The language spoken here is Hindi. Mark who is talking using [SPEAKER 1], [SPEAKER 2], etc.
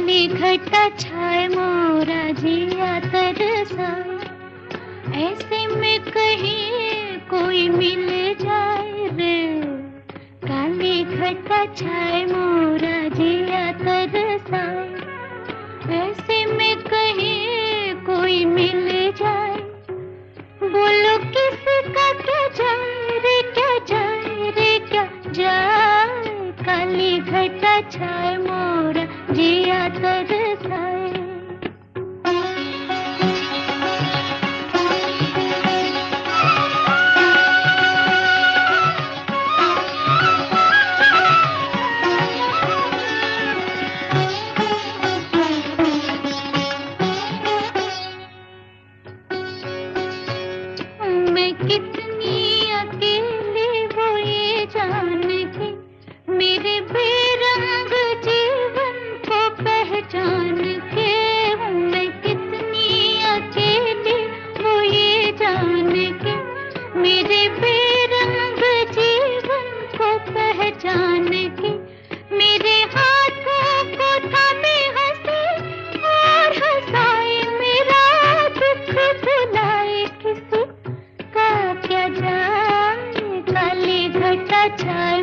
[SPEAKER 1] काली घटा छाए मोरा जिया तरसाए, ऐसे में कहीं कोई मिल जाए रे। काली घटा छाए मोरा जिया तरसाए, ऐसे में कहीं कोई मिल जाए। बोलो किसका क्या जाए रे, क्या जाए रे, क्या जाए। काली घटा छाए मोरा जिया तरसाए। मैं कितनी अकेली वो ये जान के, मेरे बेरंग जीवन को पहचान के। मैं कितनी अकेली वो ये जान के, मेरे बेरंग जीवन को पहचान के। मेरे हाथों को थामे हंसे और हंसाए, मेरा दुख भुलाए किसी का क्या जाए। काली घटा छाए